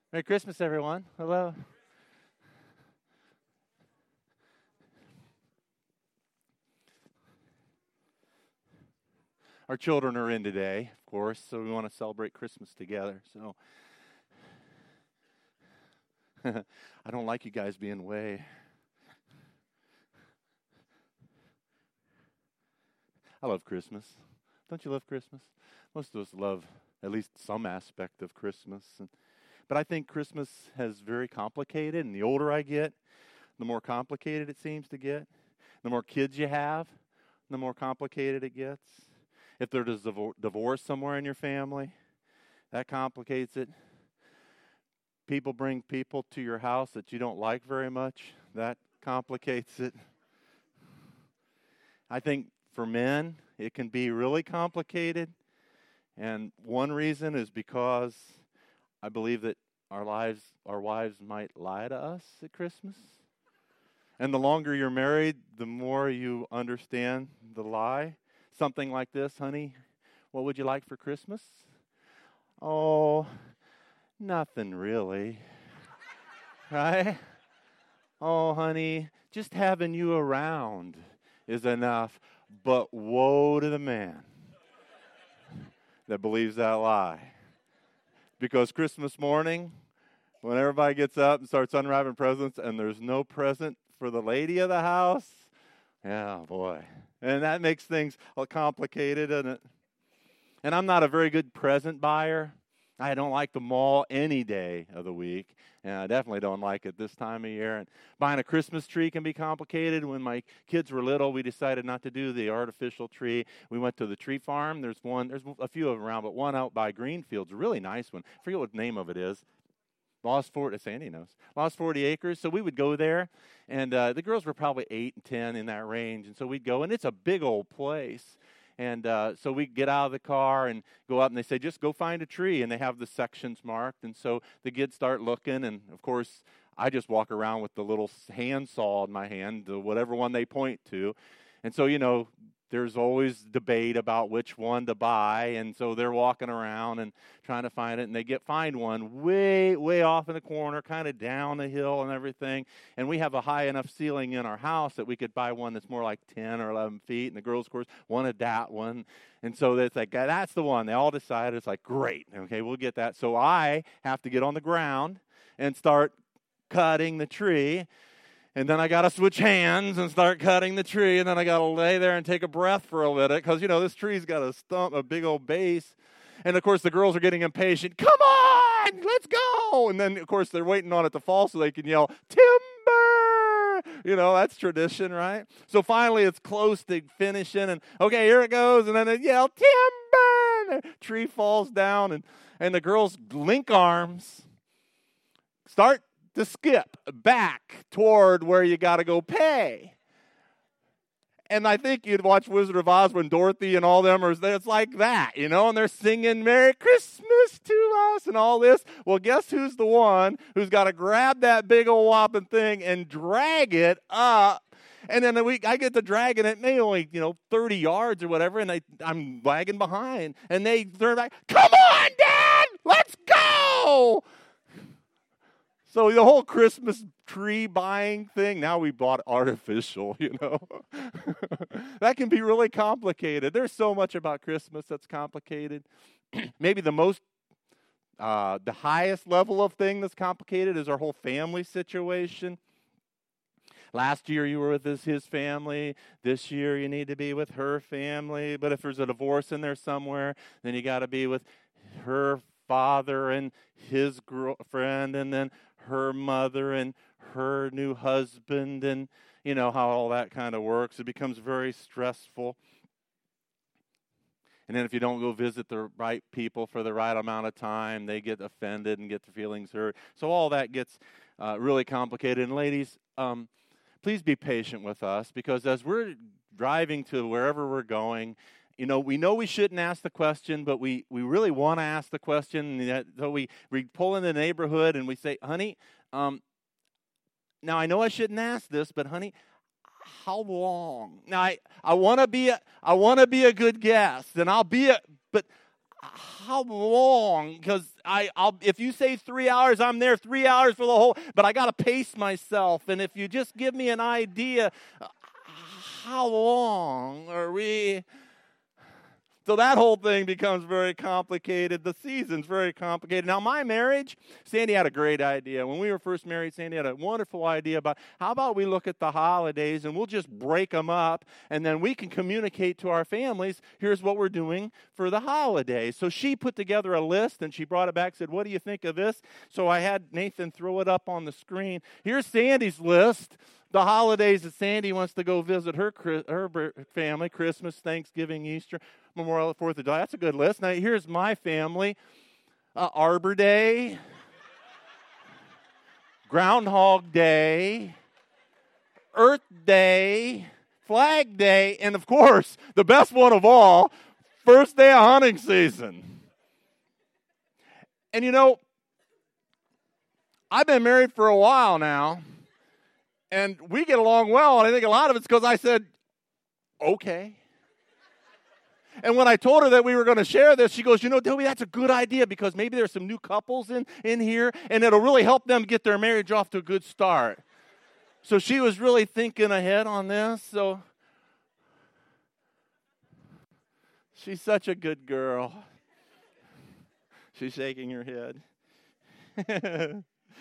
Merry Christmas, everyone. Hello. Our children are in today, of course, so we want to celebrate Christmas together. So I don't like you guys being away. I love Christmas. Don't you love Christmas? Most of us love at least some aspect of Christmas. But I think Christmas has very complicated, and the older I get, the more complicated it seems to get. The more kids you have, the more complicated it gets. If there's a divorce somewhere in your family, that complicates it. People bring people to your house that you don't like very much, that complicates it. I think for men, it can be really complicated. And one reason is because I believe that our wives might lie to us at Christmas. And the longer you're married, the more you understand the lie. Something like this: honey, what would you like for Christmas? Oh, nothing really. Right? Oh, honey, just having you around is enough. But woe to the man that believes that lie. Because Christmas morning, when everybody gets up and starts unwrapping presents and there's no present for the lady of the house, yeah, boy. And that makes things complicated, doesn't it? And I'm not a very good present buyer. I don't like the mall any day of the week, and I definitely don't like it this time of year. And buying a Christmas tree can be complicated. When my kids were little, we decided not to do the artificial tree. We went to the tree farm. There's a few of them around, but one out by Greenfield's a really nice one. I forget what the name of it is. Sandy knows. Lost 40 acres. So we would go there, and the girls were probably 8 and 10 in that range. And so we'd go, and it's a big old place. And so we get out of the car and go up, and they say, just go find a tree. And they have the sections marked. And so the kids start looking, and, of course, I just walk around with the little hand saw in my hand, whatever one they point to. And so, there's always debate about which one to buy, and so they're walking around and trying to find it, and they find one way, way off in the corner, kind of down the hill and everything, and we have a high enough ceiling in our house that we could buy one that's more like 10 or 11 feet, and the girls, of course, wanted that one, and so it's like, that's the one. They all decided, it's like, great, okay, we'll get that. So I have to get on the ground and start cutting the tree. And then I got to switch hands and start cutting the tree. And then I got to lay there and take a breath for a minute. Because, this tree's got a stump, a big old base. And, of course, the girls are getting impatient. Come on, let's go. And then, of course, they're waiting on it to fall so they can yell, timber. That's tradition, right? So finally it's close to finishing. And, okay, here it goes. And then they yell, timber. And the tree falls down. And the girls link arms, start to skip back toward where you got to go pay. And I think you'd watch Wizard of Oz when Dorothy and all them are there. It's like that, and they're singing Merry Christmas to us and all this. Well, guess who's the one who's got to grab that big old whopping thing and drag it up? And then I get to dragging it, maybe only 30 yards or whatever, and I'm lagging behind. And they turn back, come on, Dad, let's go! So the whole Christmas tree buying thing, now we bought artificial, That can be really complicated. There's so much about Christmas that's complicated. Maybe the highest level of thing that's complicated is our whole family situation. Last year you were with his family. This year you need to be with her family. But if there's a divorce in there somewhere, then you got to be with her father and his girlfriend, and then her mother and her new husband, and how all that kind of works. It becomes very stressful. And then if you don't go visit the right people for the right amount of time, they get offended and get their feelings hurt. So all that gets really complicated. And ladies, please be patient with us, because as we're driving to wherever we're going, we know we shouldn't ask the question, but we really want to ask the question. So we pull in the neighborhood and we say, honey, now I know I shouldn't ask this, but honey, how long? Now I want to be a good guest, and but how long? Because I'll if you say 3 hours, I'm there 3 hours for the whole, but I got to pace myself. And if you just give me an idea, how long are we? So that whole thing becomes very complicated. The season's very complicated. Now, my marriage, Sandy had a great idea. When we were first married, Sandy had a wonderful idea about how about we look at the holidays and we'll just break them up and then we can communicate to our families, here's what we're doing for the holidays. So she put together a list and she brought it back and said, what do you think of this? So I had Nathan throw it up on the screen. Here's Sandy's list. The holidays that Sandy wants to go visit her family, Christmas, Thanksgiving, Easter, Memorial, 4th of July. That's a good list. Now, here's my family. Arbor Day, Groundhog Day, Earth Day, Flag Day, and, of course, the best one of all, first day of hunting season. And, you know, I've been married for a while now. And we get along well, and I think a lot of it's because I said, okay. And when I told her that we were going to share this, she goes, you know, Toby, that's a good idea because maybe there's some new couples in here, and it'll really help them get their marriage off to a good start. So she was really thinking ahead on this. So she's such a good girl. She's shaking her head.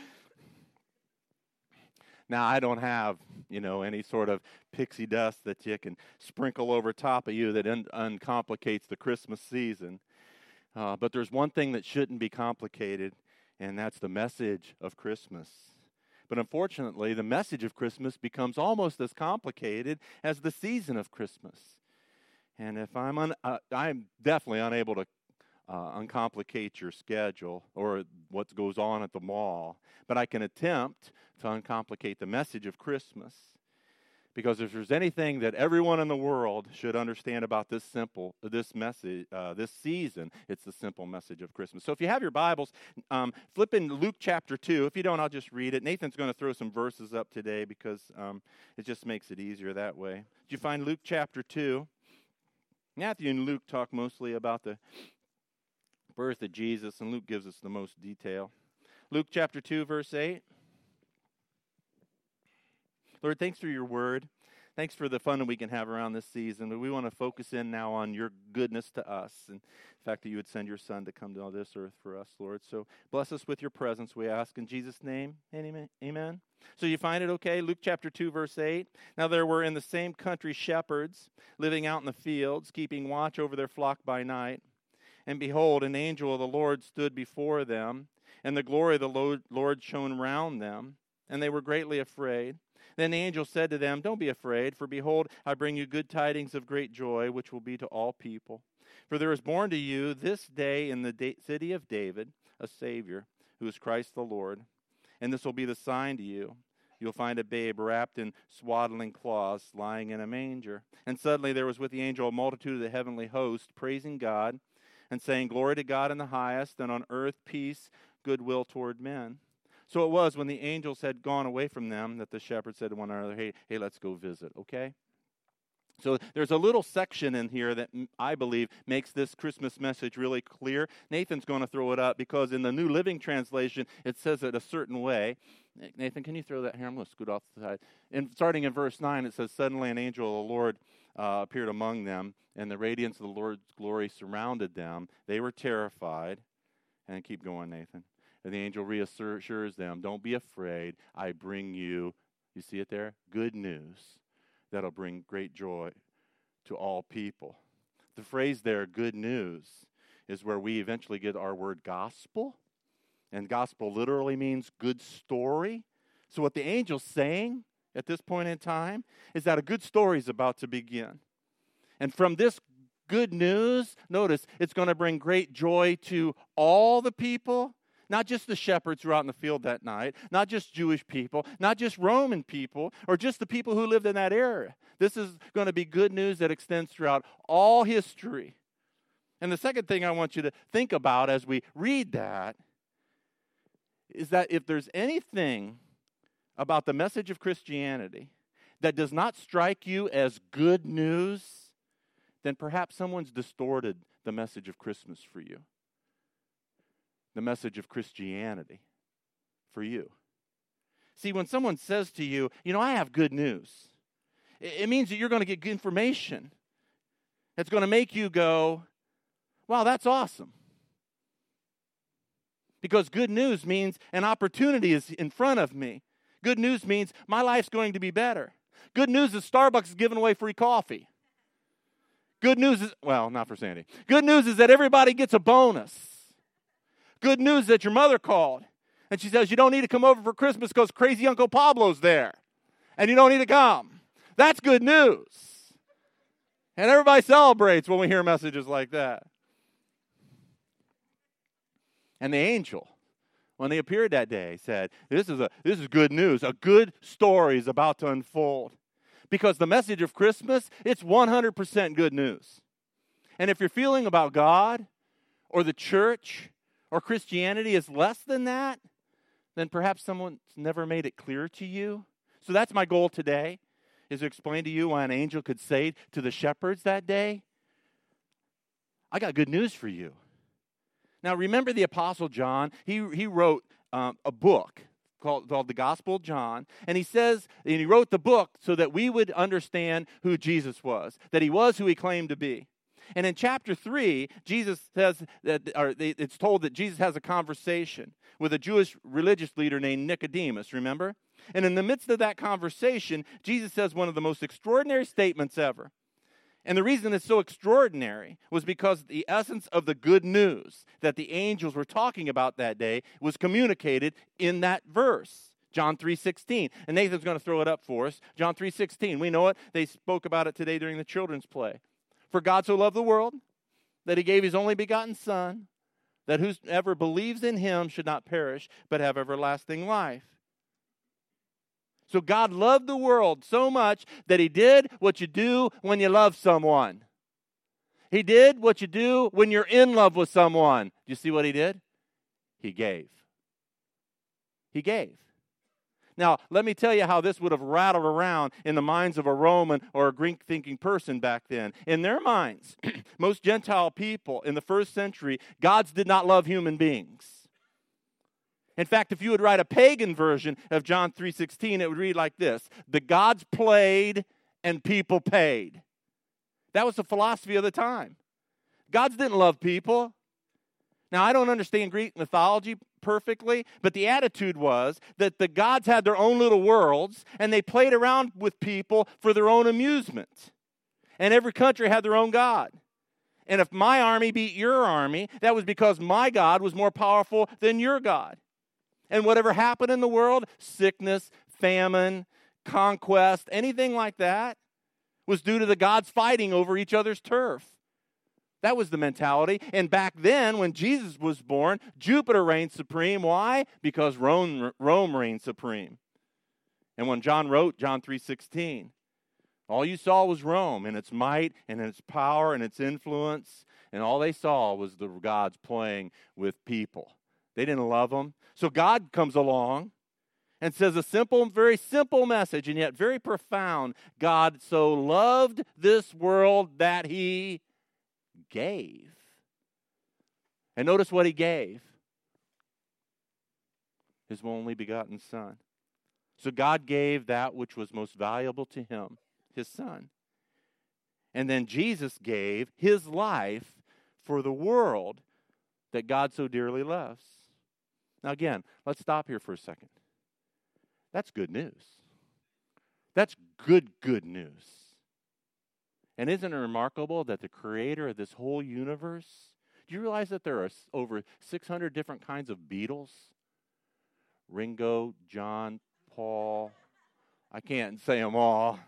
Now, I don't have, any sort of pixie dust that you can sprinkle over top of you that uncomplicates the Christmas season. But there's one thing that shouldn't be complicated, and that's the message of Christmas. But unfortunately, the message of Christmas becomes almost as complicated as the season of Christmas. And if I'm definitely unable to uncomplicate your schedule or what goes on at the mall, but I can attempt to uncomplicate the message of Christmas. Because if there's anything that everyone in the world should understand about this message, this season, it's the simple message of Christmas. So if you have your Bibles, flip in Luke chapter 2. If you don't, I'll just read it. Nathan's going to throw some verses up today because it just makes it easier that way. Did you find Luke chapter 2? Matthew and Luke talk mostly about the birth of Jesus, and Luke gives us the most detail. Luke chapter 2, verse 8. Lord, thanks for your word. Thanks for the fun that we can have around this season. But we want to focus in now on your goodness to us and the fact that you would send your son to come to this earth for us, Lord. So bless us with your presence, we ask in Jesus' name. Amen. So you find it okay? Luke chapter 2, verse 8. Now there were in the same country shepherds living out in the fields, keeping watch over their flock by night. And behold, an angel of the Lord stood before them, and the glory of the Lord shone round them, and they were greatly afraid. Then the angel said to them, don't be afraid, for behold, I bring you good tidings of great joy, which will be to all people. For there is born to you this day in the city of David a Savior, who is Christ the Lord. And this will be the sign to you. You'll find a babe wrapped in swaddling cloths, lying in a manger. And suddenly there was with the angel a multitude of the heavenly host, praising God, and saying, glory to God in the highest, and on earth peace, goodwill toward men. So it was when the angels had gone away from them that the shepherds said to one another, hey, let's go visit, okay? So there's a little section in here that I believe makes this Christmas message really clear. Nathan's going to throw it up because in the New Living Translation, it says it a certain way. Nathan, can you throw that here? I'm going to scoot off the side. And starting in verse 9, it says, suddenly an angel of the Lord appeared among them, and the radiance of the Lord's glory surrounded them. They were terrified. And keep going, Nathan. And the angel reassures them, don't be afraid. I bring you see it there? Good news that'll bring great joy to all people. The phrase there, good news, is where we eventually get our word gospel. And gospel literally means good story. So what the angel's saying at this point in time is that a good story is about to begin. And from this good news, notice, it's going to bring great joy to all the people. Not just the shepherds who were out in the field that night, not just Jewish people, not just Roman people, or just the people who lived in that area. This is going to be good news that extends throughout all history. And the second thing I want you to think about as we read that is that if there's anything about the message of Christianity that does not strike you as good news, then perhaps someone's distorted the message of Christmas for you? The message of Christianity for you? See, when someone says to you, I have good news, it means that you're going to get good information that's going to make you go, wow, that's awesome. Because good news means an opportunity is in front of me. Good news means my life's going to be better. Good news is Starbucks is giving away free coffee. Good news is, well, not for Sandy. Good news is that everybody gets a bonus. Good news that your mother called. And she says, you don't need to come over for Christmas because crazy Uncle Pablo's there. And you don't need to come. That's good news. And everybody celebrates when we hear messages like that. And the angel, when they appeared that day, said, this is good news. A good story is about to unfold. Because the message of Christmas, it's 100% good news. And if you're feeling about God or the church or Christianity is less than that, then perhaps someone's never made it clear to you. So that's my goal today, is to explain to you why an angel could say to the shepherds that day, I got good news for you. Now, remember the Apostle John? He wrote a book called the Gospel of John, and he wrote the book so that we would understand who Jesus was, that he was who he claimed to be. And in chapter 3, Jesus says it's told that Jesus has a conversation with a Jewish religious leader named Nicodemus, remember? And in the midst of that conversation, Jesus says one of the most extraordinary statements ever. And the reason it's so extraordinary was because the essence of the good news that the angels were talking about that day was communicated in that verse, John 3:16. And Nathan's going to throw it up for us. John 3:16. We know it. They spoke about it today during the children's play. For God so loved the world that he gave his only begotten Son, that whoever believes in him should not perish, but have everlasting life. So God loved the world so much that he did what you do when you love someone. He did what you do when you're in love with someone. Do you see what he did? He gave. He gave. Now, let me tell you how this would have rattled around in the minds of a Roman or a Greek-thinking person back then. In their minds, most Gentile people in the first century, gods did not love human beings. In fact, if you would write a pagan version of John 3:16, it would read like this: the gods played and people paid. That was the philosophy of the time. Gods didn't love people. Now, I don't understand Greek mythology perfectly, but the attitude was that the gods had their own little worlds, and they played around with people for their own amusement. And every country had their own god. And if my army beat your army, that was because my God was more powerful than your God. And whatever happened in the world, sickness, famine, conquest, anything like that, was due to the gods fighting over each other's turf. That was the mentality. And back then, when Jesus was born, Jupiter reigned supreme. Why? Because Rome reigned supreme. And when John wrote John 3:16, all you saw was Rome and its might and its power and its influence. And all they saw was the gods playing with people. They didn't love them. So God comes along and says a simple, very simple message, and yet very profound. God so loved this world that he gave. And notice what he gave. His only begotten Son. So God gave that which was most valuable to him, his Son. And then Jesus gave his life for the world that God so dearly loves. Now again, let's stop here for a second. That's good news. That's good news. And isn't it remarkable that the creator of this whole universe, do you realize that there are over 600 different kinds of Beatles? Ringo, John, Paul, I can't say them all.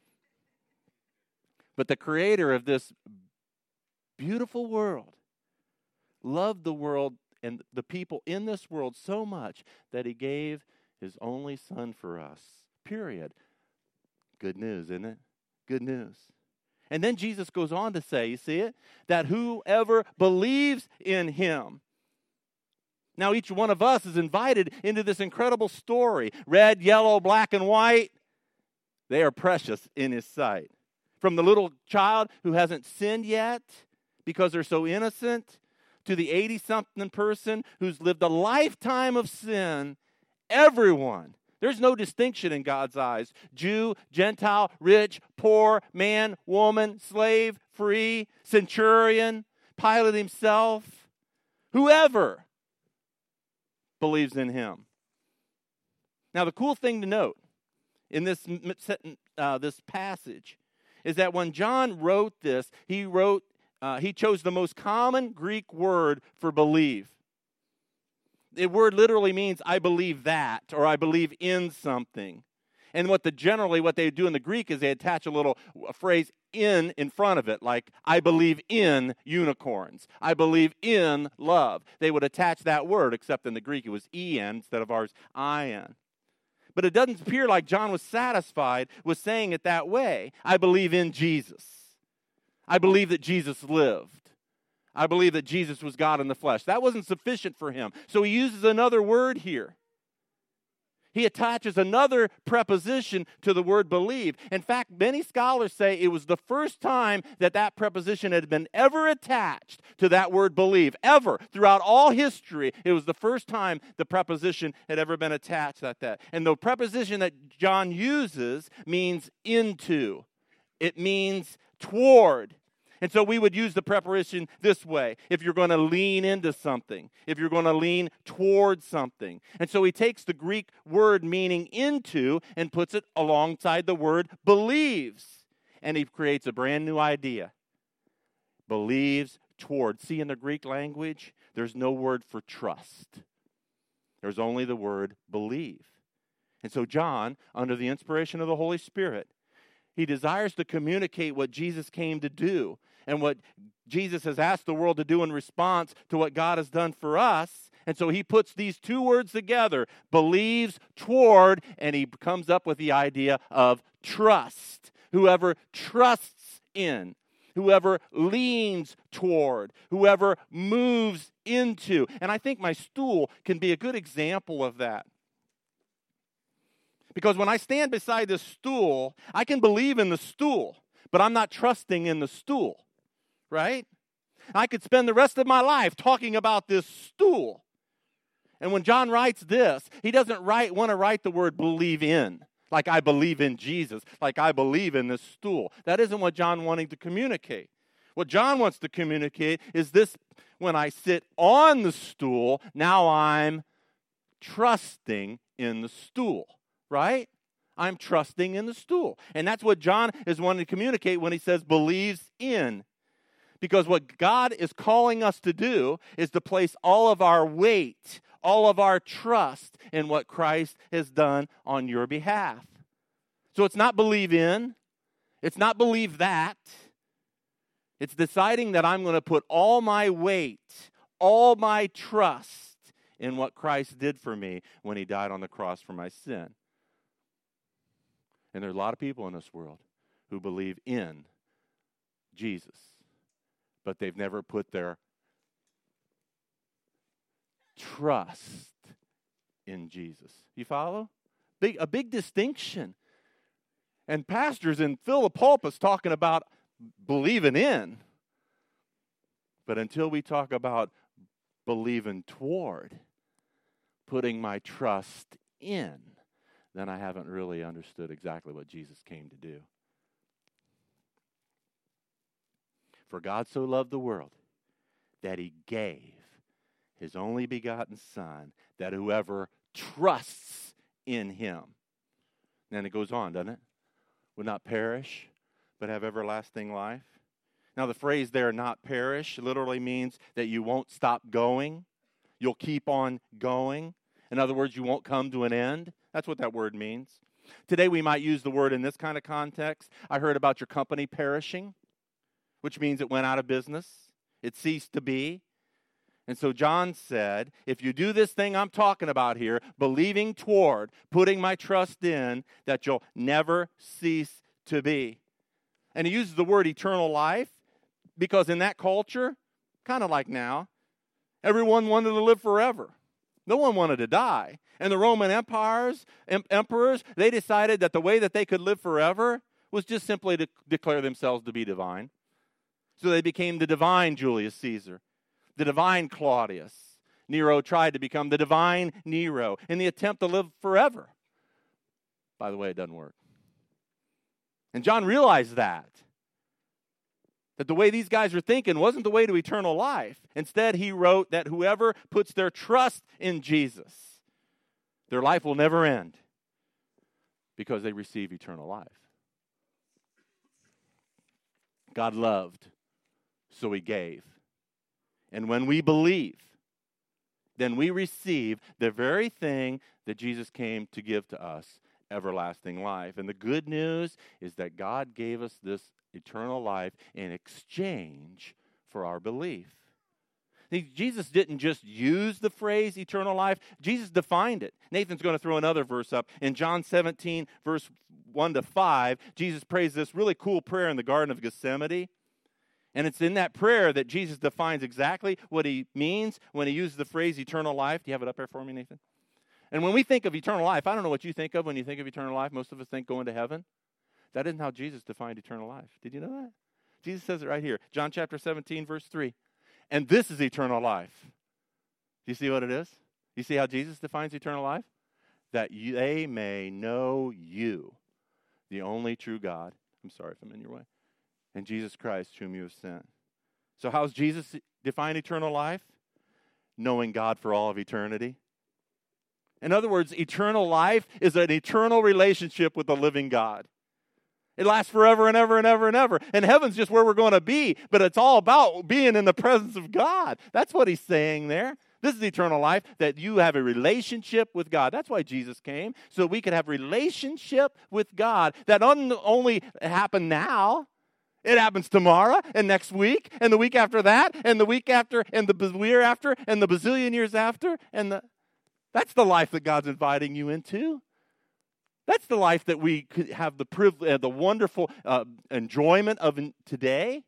But the creator of this beautiful world loved the world and the people in this world so much that he gave his only Son for us. Period. Good news, isn't it? Good news. And then Jesus goes on to say, you see it? That whoever believes in him. Now each one of us is invited into this incredible story. Red, yellow, black, and white. They are precious in his sight. From the little child who hasn't sinned yet, because they're so innocent, to the 80-something person who's lived a lifetime of sin, everyone. There's no distinction in God's eyes. Jew, Gentile, rich, poor, man, woman, slave, free, centurion, Pilate himself, whoever believes in him. Now, the cool thing to note in this passage is that when John wrote this, he chose the most common Greek word for believe. The word literally means I believe that, or I believe in something. And what they do in the Greek is they attach a phrase in front of it, like I believe in unicorns. I believe in love. They would attach that word, except in the Greek it was en instead of ours ion. But it doesn't appear like John was satisfied with saying it that way. I believe in Jesus. I believe that Jesus lived. I believe that Jesus was God in the flesh. That wasn't sufficient for him. So he uses another word here. He attaches another preposition to the word believe. In fact, many scholars say it was the first time that preposition had been ever attached to that word believe. Ever. Throughout all history, it was the first time the preposition had ever been attached like that. And the preposition that John uses means into. It means toward. And so we would use the preposition this way, if you're going to lean into something, if you're going to lean towards something. And so he takes the Greek word meaning into and puts it alongside the word believes. And he creates a brand new idea. Believes toward. See, in the Greek language, there's no word for trust. There's only the word believe. And so John, under the inspiration of the Holy Spirit, he desires to communicate what Jesus came to do and what Jesus has asked the world to do in response to what God has done for us. And so he puts these two words together, believes toward, and he comes up with the idea of trust. Whoever trusts in, whoever leans toward, whoever moves into. And I think my stool can be a good example of that. Because when I stand beside this stool, I can believe in the stool, but I'm not trusting in the stool, right? I could spend the rest of my life talking about this stool. And when John writes this, he doesn't want to write the word believe in, like I believe in Jesus, like I believe in this stool. That isn't what John wanting to communicate. What John wants to communicate is this: when I sit on the stool, now I'm trusting in the stool. Right? I'm trusting in the stool. And that's what John is wanting to communicate when he says believes in. Because what God is calling us to do is to place all of our weight, all of our trust in what Christ has done on your behalf. So it's not believe in. It's not believe that. It's deciding that I'm going to put all my weight, all my trust in what Christ did for me when he died on the cross for my sin. And there are a lot of people in this world who believe in Jesus, but they've never put their trust in Jesus. You follow? A big distinction. And pastors and fill the pulpits talking about believing in. But until we talk about believing toward, putting my trust in, then I haven't really understood exactly what Jesus came to do. For God so loved the world that he gave his only begotten Son, that whoever trusts in him. And then it goes on, doesn't it? Would not perish, but have everlasting life. Now the phrase there, not perish, literally means that you won't stop going. You'll keep on going. In other words, you won't come to an end. That's what that word means. Today we might use the word in this kind of context. I heard about your company perishing, which means it went out of business. It ceased to be. And so John said, if you do this thing I'm talking about here, believing toward, putting my trust in, that you'll never cease to be. And he uses the word eternal life because in that culture, kind of like now, everyone wanted to live forever. No one wanted to die. And the Roman emperors, they decided that the way that they could live forever was just simply to declare themselves to be divine. So they became the divine Julius Caesar, the divine Claudius. Nero tried to become the divine Nero in the attempt to live forever. By the way, it doesn't work. And John realized that the way these guys were thinking wasn't the way to eternal life. Instead, he wrote that whoever puts their trust in Jesus, their life will never end because they receive eternal life. God loved, so he gave. And when we believe, then we receive the very thing that Jesus came to give to us, everlasting life. And the good news is that God gave us this eternal life in exchange for our belief. See, Jesus didn't just use the phrase eternal life. Jesus defined it. Nathan's going to throw another verse up. In John 17, verse 1 to 5, Jesus prays this really cool prayer in the Garden of Gethsemane. And it's in that prayer that Jesus defines exactly what he means when he uses the phrase eternal life. Do you have it up there for me, Nathan? And when we think of eternal life, I don't know what you think of when you think of eternal life. Most of us think going to heaven. That isn't how Jesus defined eternal life. Did you know that? Jesus says it right here. John chapter 17, verse 3. And this is eternal life. Do you see what it is? You see how Jesus defines eternal life? That they may know you, the only true God. I'm sorry if I'm in your way. And Jesus Christ, whom you have sent. So how's Jesus define eternal life? Knowing God for all of eternity. In other words, eternal life is an eternal relationship with the living God. It lasts forever and ever and ever and ever. And heaven's just where we're going to be, but it's all about being in the presence of God. That's what he's saying there. This is eternal life, that you have a relationship with God. That's why Jesus came, so we could have relationship with God. That only happen now. It happens tomorrow and next week and the week after that and the week after and the year after and the bazillion years after. That's the life that God's inviting you into. That's the life that we could have the privilege, the wonderful enjoyment of today.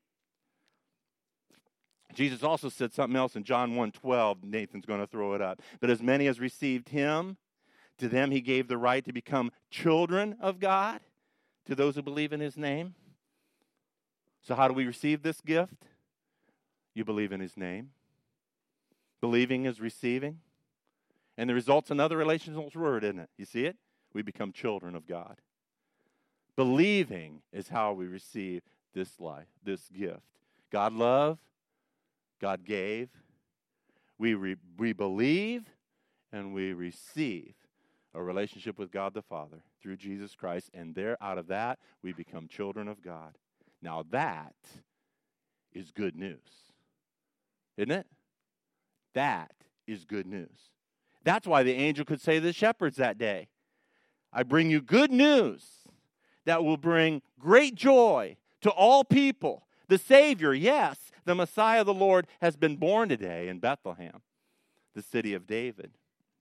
Jesus also said something else in John 1:12. Nathan's going to throw it up. But as many as received him, to them he gave the right to become children of God, to those who believe in his name. So how do we receive this gift? You believe in his name. Believing is receiving. And the result's another relational word, isn't it? You see it? We become children of God. Believing is how we receive this life, this gift. God loved, God gave. We believe and we receive a relationship with God the Father through Jesus Christ. And out of that, we become children of God. Now that is good news, isn't it? That is good news. That's why the angel could say to the shepherds that day, I bring you good news that will bring great joy to all people. The Savior, yes, the Messiah, the Lord, has been born today in Bethlehem, the city of David.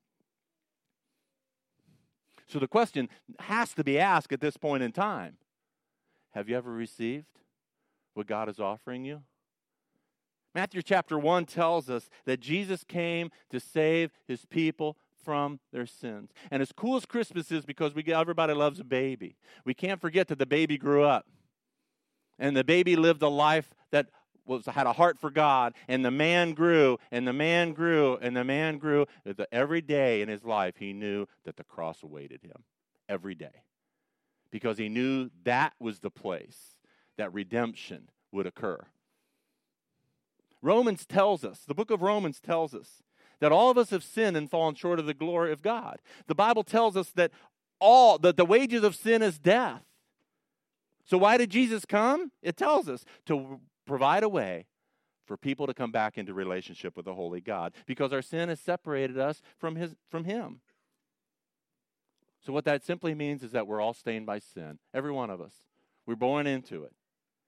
So the question has to be asked at this point in time. Have you ever received what God is offering you? Matthew chapter 1 tells us that Jesus came to save his people from their sins. And as cool as Christmas is, because everybody loves a baby, we can't forget that the baby grew up. And the baby lived a life that had a heart for God. And the man grew, and the man grew, and the man grew. Every day in his life, he knew that the cross awaited him. Every day. Because he knew that was the place that redemption would occur. Romans tells us, the book of Romans tells us, that all of us have sinned and fallen short of the glory of God. The Bible tells us that the wages of sin is death. So why did Jesus come? It tells us to provide a way for people to come back into relationship with the holy God, because our sin has separated us from him. So what that simply means is that we're all stained by sin. Every one of us. We're born into it.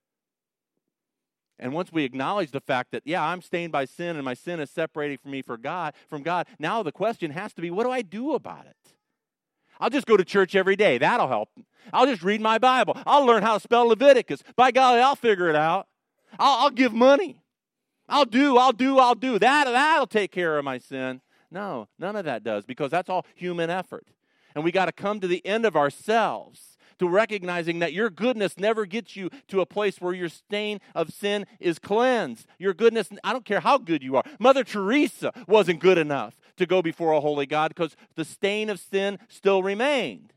And once we acknowledge the fact that, yeah, I'm stained by sin and my sin is separating me from God, now the question has to be, what do I do about it? I'll just go to church every day. That'll help. I'll just read my Bible. I'll learn how to spell Leviticus. By golly, I'll figure it out. I'll give money. I'll do. That'll take care of my sin. No, none of that does, because that's all human effort. And we got to come to the end of ourselves to recognizing that your goodness never gets you to a place where your stain of sin is cleansed. Your goodness, I don't care how good you are. Mother Teresa wasn't good enough to go before a holy God because the stain of sin still remained.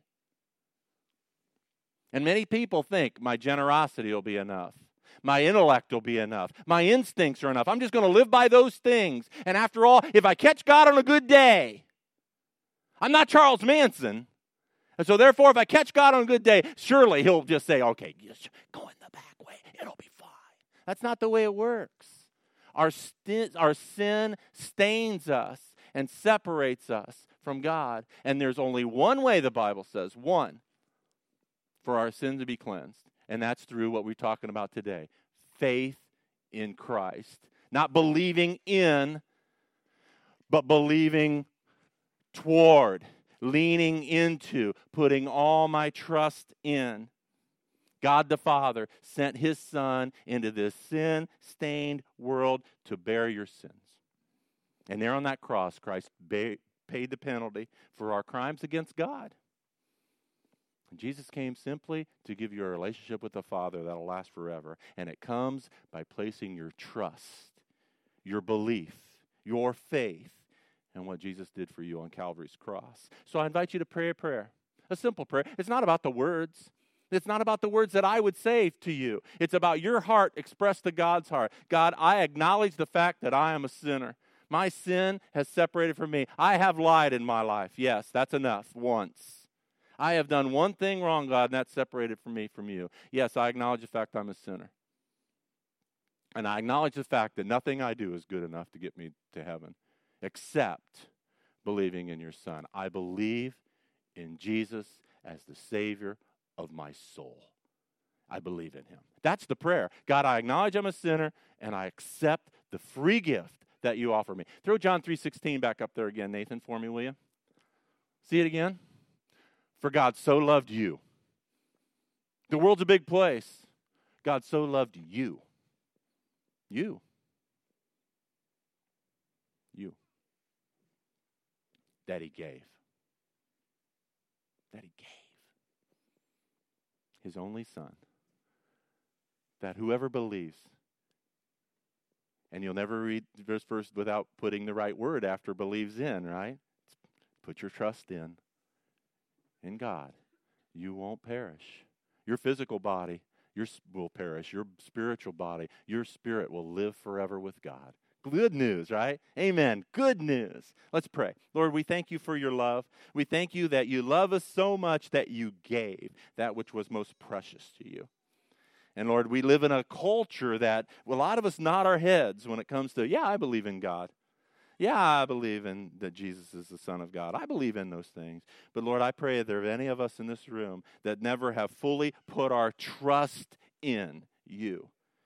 And many people think my generosity will be enough. My intellect will be enough. My instincts are enough. I'm just going to live by those things. And after all, if I catch God on a good day, I'm not Charles Manson. And so therefore, if I catch God on a good day, surely he'll just say, okay, just go in the back way. It'll be fine. That's not the way it works. Our sin stains us and separates us from God. And there's only one way, the Bible says, one, for our sin to be cleansed. And that's through what we're talking about today. Faith in Christ. Not believing in, but believing toward, leaning into, putting all my trust in. God the Father sent his Son into this sin-stained world to bear your sins. And there on that cross, Christ paid the penalty for our crimes against God. And Jesus came simply to give you a relationship with the Father that will last forever. And it comes by placing your trust, your belief, your faith in what Jesus did for you on Calvary's cross. So I invite you to pray a prayer, a simple prayer. It's not about the words. It's not about the words that I would say to you. It's about your heart expressed to God's heart. God, I acknowledge the fact that I am a sinner. My sin has separated from me. I have lied in my life. Yes, that's enough once. I have done one thing wrong, God, and that's separated from me from you. Yes, I acknowledge the fact I'm a sinner. And I acknowledge the fact that nothing I do is good enough to get me to heaven, except believing in your Son. I believe in Jesus as the Savior of my soul. I believe in him. That's the prayer. God, I acknowledge I'm a sinner, and I accept the free gift that you offer me. Throw John 3:16 back up there again, Nathan, for me, will you? See it again? For God so loved you. The world's a big place. God so loved you. You. You. That he gave. That he gave. His only Son. That whoever believes, and you'll never read this verse without putting the right word after believes in, right? Put your trust in God. You won't perish. Your physical body will perish. Your spiritual body, your spirit will live forever with God. Good news, right? Amen. Good news. Let's pray. Lord, we thank you for your love. We thank you that you love us so much that you gave that which was most precious to you. And Lord, we live in a culture that a lot of us nod our heads when it comes to, yeah, I believe in God. Yeah, I believe in that Jesus is the Son of God. I believe in those things. But Lord, I pray if there are any of us in this room that never have fully put our trust in you,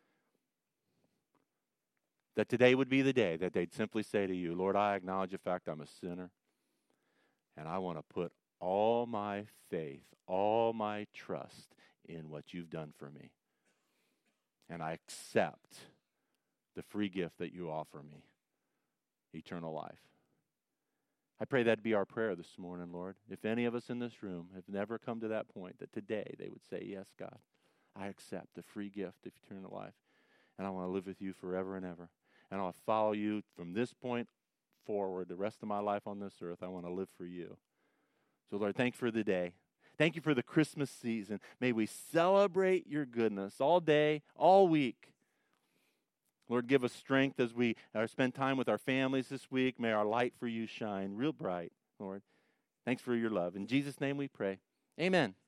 that today would be the day that they'd simply say to you, Lord, I acknowledge the fact I'm a sinner, and I want to put all my faith, all my trust in what you've done for me. And I accept the free gift that you offer me, eternal life. I pray that'd be our prayer this morning, Lord. If any of us in this room have never come to that point, that today they would say, yes, God, I accept the free gift of eternal life, and I want to live with you forever and ever. And I'll follow you from this point forward, the rest of my life on this earth. I want to live for you. So, Lord, thank you for the day. Thank you for the Christmas season. May we celebrate your goodness all day, all week. Lord, give us strength as we spend time with our families this week. May our light for you shine real bright, Lord. Thanks for your love. In Jesus' name we pray. Amen.